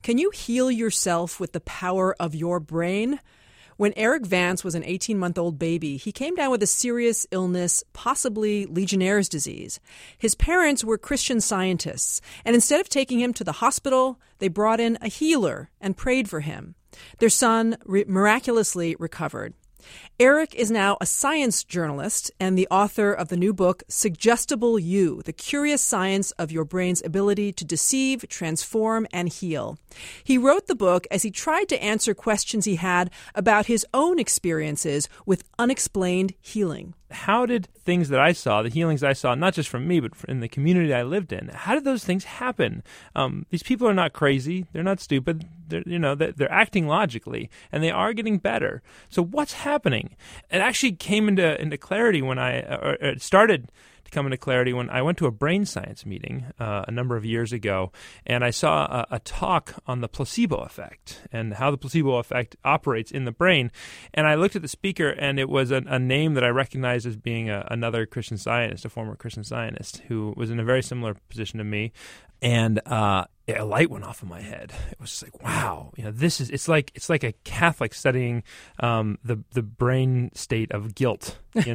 Can you heal yourself with the power of your brain? When Eric Vance was an 18-month-old baby, he came down with a serious illness, possibly Legionnaire's disease. His parents were Christian Scientists, and instead of taking him to the hospital, they brought in a healer and prayed for him. Their son miraculously recovered. Eric is now a science journalist and the author of the new book, Suggestible You, The Curious Science of Your Brain's Ability to Deceive, Transform, and Heal. He wrote the book as he tried to answer questions he had about his own experiences with unexplained healing. How did things that I saw, the healings I saw, not just from me, but in the community I lived in, how did those things happen? These people are not crazy. They're not stupid. They're acting logically, and they are getting better. So what's happening? It actually came into clarity when it started to come into clarity when I went to a brain science meeting a number of years ago, and I saw a talk on the placebo effect and how the placebo effect operates in the brain. And I looked at the speaker, and it was a name that I recognized as being another Christian Scientist, a former Christian Scientist, who was in a very similar position to me. And a light went off in my head. It was just like, wow, it's like a Catholic studying the brain state of guilt.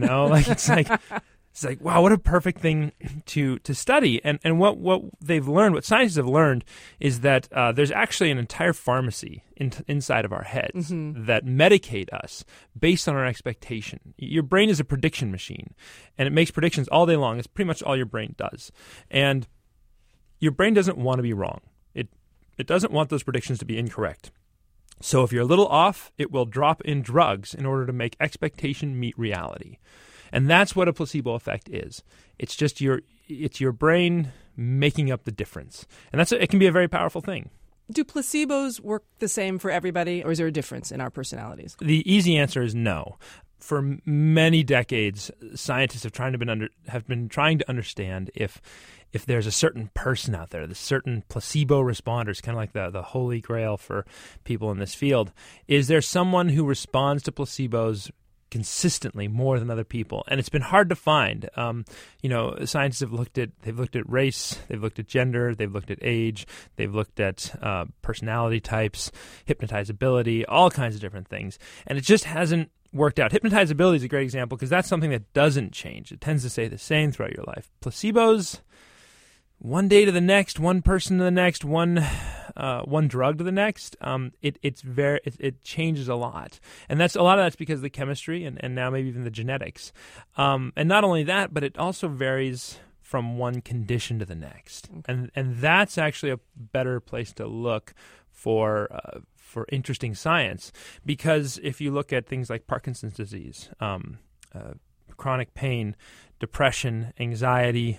It's like, wow, what a perfect thing to study. And what they've learned, what scientists have learned, is that there's actually an entire pharmacy inside of our heads that medicate us based on our expectation. Your brain is a prediction machine, and it makes predictions all day long. It's pretty much all your brain does. And your brain doesn't want to be wrong. It doesn't want those predictions to be incorrect. So if you're a little off, it will drop in drugs in order to make expectation meet reality. And that's what a placebo effect is. It's just your brain making up the difference. And it can be a very powerful thing. Do placebos work the same for everybody, or is there a difference in our personalities? The easy answer is no. For many decades, scientists have been trying to understand if there's a certain person out there, the certain placebo responders, kind of like the holy grail for people in this field. Is there someone who responds to placebos consistently more than other people? And it's been hard to find. Scientists have looked at race, they've looked at gender, they've looked at age, they've looked at personality types, hypnotizability, all kinds of different things. And it just hasn't worked out. Hypnotizability is a great example because that's something that doesn't change. It tends to stay the same throughout your life. Placebos, one day to the next, one person to the next, one drug to the next. It changes a lot, and a lot of that's because of the chemistry and now maybe even the genetics. And not only that, but it also varies from one condition to the next, and that's actually a better place to look for interesting science, because if you look at things like Parkinson's disease, chronic pain, depression, anxiety,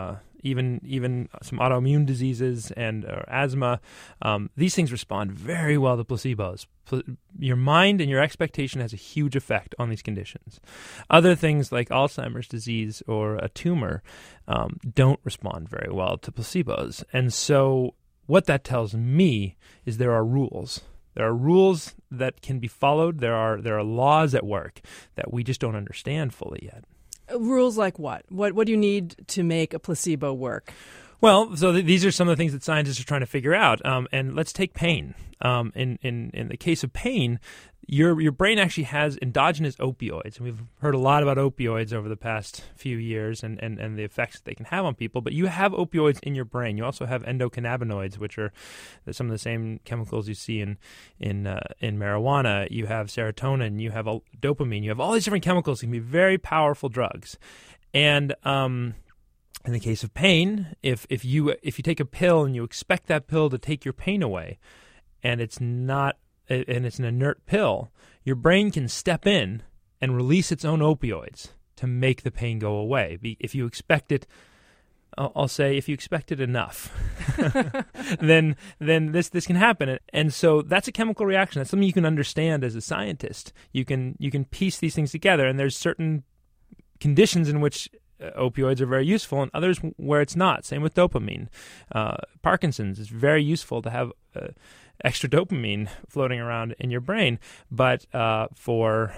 even some autoimmune diseases and asthma, these things respond very well to placebos. Your mind and your expectation has a huge effect on these conditions. Other things like Alzheimer's disease or a tumor don't respond very well to placebos. And so what that tells me is there are rules. There are rules that can be followed. There are laws at work that we just don't understand fully yet. Rules like what? What do you need to make a placebo work? Well, so these are some of the things that scientists are trying to figure out. And let's take pain. In the case of pain, your brain actually has endogenous opioids. And we've heard a lot about opioids over the past few years and the effects that they can have on people. But you have opioids in your brain. You also have endocannabinoids, which are some of the same chemicals you see in marijuana. You have serotonin. You have dopamine. You have all these different chemicals that can be very powerful drugs. And in the case of pain, if you take a pill and you expect that pill to take your pain away, and it's not, and it's an inert pill, your brain can step in and release its own opioids to make the pain go away. If you expect it, I'll say, if you expect it enough, then this can happen. And so that's a chemical reaction. That's something you can understand as a scientist. You can piece these things together, and there's certain conditions in which opioids are very useful, and others where it's not. Same with dopamine. Parkinson's is very useful to have extra dopamine floating around in your brain, but for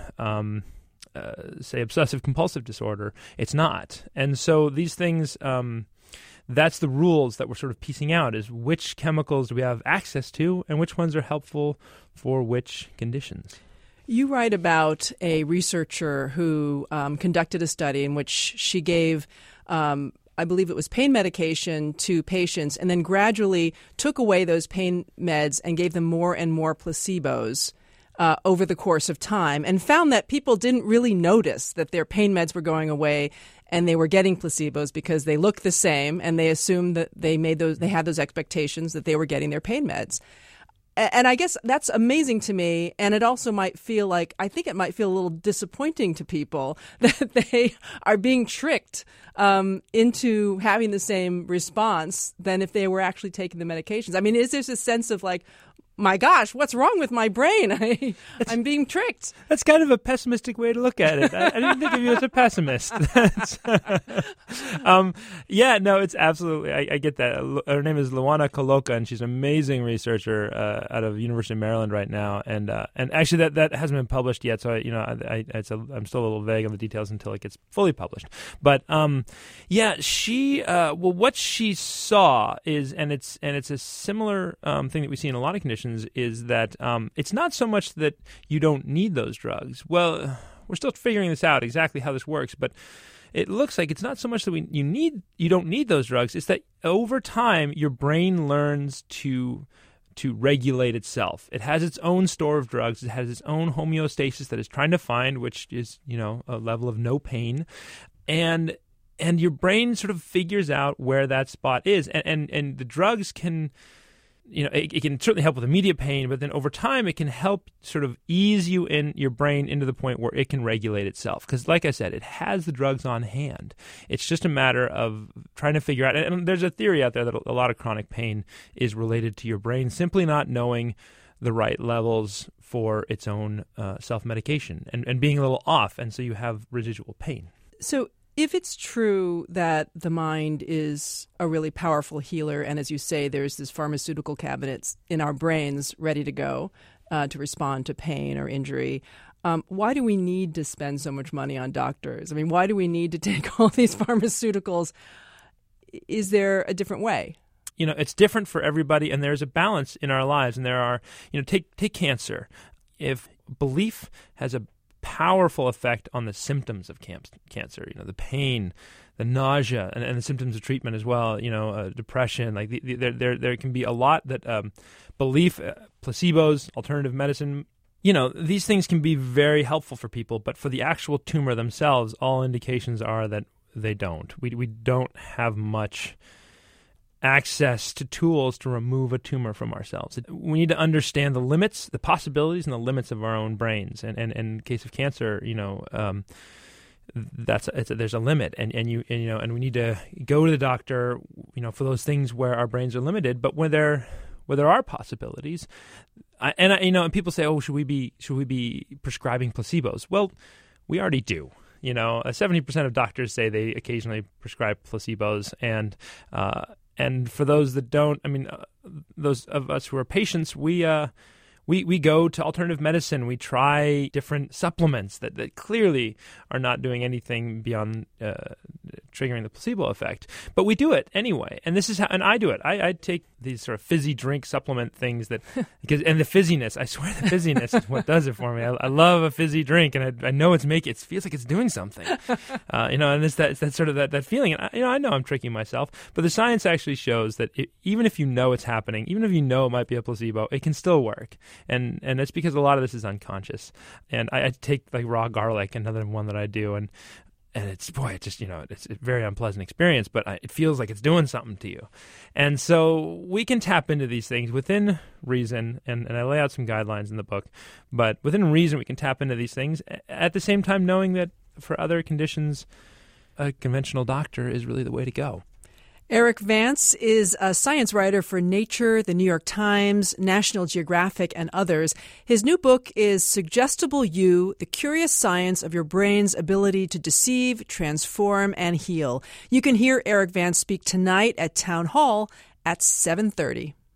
say obsessive compulsive disorder, it's not. And so these things that's the rules that we're sort of piecing out, is which chemicals do we have access to and which ones are helpful for which conditions. You write about a researcher who conducted a study in which she gave I believe it was pain medication to patients and then gradually took away those pain meds and gave them more and more placebos over the course of time, and found that people didn't really notice that their pain meds were going away and they were getting placebos because they looked the same and they assumed that they had those expectations that they were getting their pain meds. And I guess that's amazing to me. And it also might feel I think it might feel a little disappointing to people that they are being tricked into having the same response than if they were actually taking the medications. I mean, is there a sense of my gosh, what's wrong with my brain? I'm being tricked. That's kind of a pessimistic way to look at it. I didn't think of you as a pessimist. Yeah, no, it's absolutely, I get that. Her name is Luana Coloca, and she's an amazing researcher out of University of Maryland right now. And actually, that hasn't been published yet, so I'm still a little vague on the details until it gets fully published. But yeah, she what she saw is, and it's a similar thing that we see in a lot of conditions, is that it's not so much that you don't need those drugs. Well, we're still figuring this out exactly how this works, but it looks like it's not so much that you don't need those drugs. It's that over time your brain learns to regulate itself. It has its own store of drugs. It has its own homeostasis that it's trying to find, which is a level of no pain, and your brain sort of figures out where that spot is, and the drugs can. It can certainly help with immediate pain, but then over time it can help sort of ease you in your brain into the point where it can regulate itself. Because like I said, it has the drugs on hand. It's just a matter of trying to figure out, and there's a theory out there that a lot of chronic pain is related to your brain simply not knowing the right levels for its own self-medication and being a little off, and so you have residual pain. So if it's true that the mind is a really powerful healer, and as you say, there's this pharmaceutical cabinets in our brains ready to go to respond to pain or injury, why do we need to spend so much money on doctors? I mean, why do we need to take all these pharmaceuticals? Is there a different way? It's different for everybody, and there's a balance in our lives. And there are, take cancer. If belief has a powerful effect on the symptoms of cancer, the pain, the nausea, and the symptoms of treatment as well, depression. There can be a lot that belief, placebos, alternative medicine, these things can be very helpful for people, but for the actual tumor themselves, all indications are that they don't. We don't have much access to tools to remove a tumor from ourselves. We need to understand the limits, the possibilities, and the limits of our own brains. And in the case of cancer, there's a limit, and we need to go to the doctor, for those things where our brains are limited. But where there are possibilities, and people say, oh, should we be prescribing placebos? Well, we already do. 70% of doctors say they occasionally prescribe placebos, and for those that don't, those of us who are patients, we go to alternative medicine. We try different supplements that clearly are not doing anything beyond triggering the placebo effect. But we do it anyway, and this is how. And I do it. I take these sort of fizzy drink supplement things and the fizziness. I swear, the fizziness is what does it for me. I love a fizzy drink, and I know it feels like it's doing something. And it's that sort of that feeling. And I know I'm tricking myself, but the science actually shows that even if you know it's happening, even if you know it might be a placebo, it can still work. And it's because a lot of this is unconscious. And I take raw garlic, another one that I do, and it's it's a very unpleasant experience, but it feels like it's doing something to you. And so we can tap into these things within reason, and I lay out some guidelines in the book, but within reason we can tap into these things at the same time knowing that for other conditions, a conventional doctor is really the way to go. Erik Vance is a science writer for Nature, The New York Times, National Geographic, and others. His new book is Suggestible You, The Curious Science of Your Brain's Ability to Deceive, Transform, and Heal. You can hear Erik Vance speak tonight at Town Hall at 7:30.